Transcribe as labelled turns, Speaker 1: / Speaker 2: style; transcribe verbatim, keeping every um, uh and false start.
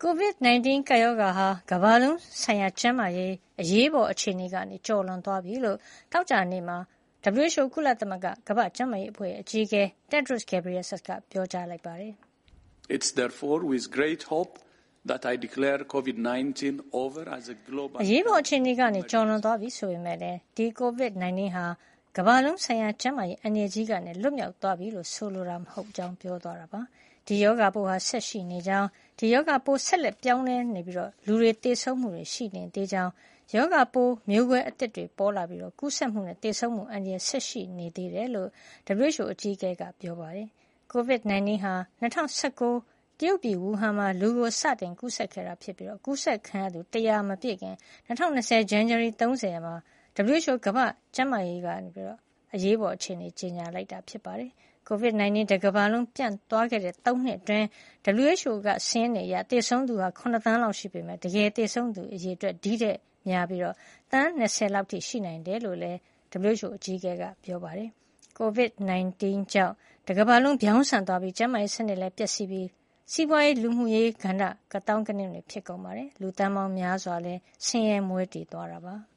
Speaker 1: ကိုဗစ် ၁၉ ကပ်ရောဂါဟာကမ္ဘာလုံးဆိုင်ရာကျန်းမာရေးအရေးပေါ်အခြေအနေကနေကျော်လွန်သွားပြီလို့သောကြာနေ့မှာ ဒဗလျူအိုအေချ်အို ကုလသမဂ္ဂကမ္ဘာ့ကျန်းမာရေးအဖွဲ့အကြီးအကဲ Tedros Adhanom Ghebreyesus ကပြောကြားလိုက်ပါတယ်။
Speaker 2: It's therefore with great hope that I declare COVID nineteen over as a global
Speaker 1: အရေးပေါ်အခြေအနေကနေကျော်လွန်သွားပြီဆိုပေမဲ့လည်းဒီ ကိုဗစ် ၁၉ ဟာကမ္ဘာလုံးဆိုင်ရာကျန်းမာရေးအန္တရာယ်ကြီးကနေလွတ်မြောက်သွားပြီလို့ဆိုလိုတာမဟုတ်ကြောင်းပြောသွားတာပါ။ဒီရောဂါပိုးဟာဆက်ရှိနေကြောင်းဒီရောဂါပိုးဆက်လက်ပြောင်းလဲနေပြီးလူတွေသေဆုံးမှုတွေရှိနေသေးကြောင်းရောဂါပိုးမျိုးကွဲအသစ်တွေပေါ်လာပြီးကူးစက်မှုနဲ့သေဆုံးမှုအန္တရာယ်ဆက်ရှိနေသေးတယ်လို့ ဒဗလျူအိုအေချ်အိုအကြီးအကဲကပြောပါတယ်။ ကိုဗစ် ၁၉ ဟာ၂၀၁၉ တရုတ်ပြည်ဝူဟန်မှာလူကိုစတင်ကူးစက်ခဲ့တာဖြစ်ပြီးကူးစက်ခံရသူတရာမပြည့်ခင်၂၀၂၀ ဇန်နဝါရီလ ၃၀ ရက်မှာ ဒဗလျူအိုအေချ်အိုကမ္ဘာ့ကျန်းမာရေးကနေအရေးပေါ်အခြေအနေကြေညာလိုက်တာဖြစ်ပါတယ်။ ကိုဗစ် ၁၉ တကမ္ဘာလုံးပြန့်သွားခဲ့တဲ့သုံးနှစ်အတွင်း ဒဗလျူအိုအေချ်အိုစာရင်းတွေအရသေဆုံးသူ၇ သန်းလောက်ရှိပေမဲ့တကယ်သေဆုံးသူအရေအတွက်ဒီထက်များပြီးသန်း၂၀လောက်အထိရှိနိုင်တယ်လို့လည်း ဒဗလျူအိုအေချ်အိုအကြီးအကဲကပြောပါတယ်။ ကိုဗစ် ၁၉ ကြောင့်တကမ္ဘာလုံးပြောင်းဆန်သွားပြီးကျန်းမာရေးစနစ်လည်းပျက်စီးပြီးစီးပွားရေးလူမှုရေးကဏ္ဍကသောင်းကနင်းတွေဖြစ်ကုန်ပါတယ်။လူသန်းပေါင်းများစွာလည်းဆင်းရဲမွဲတေသွားတာပါ။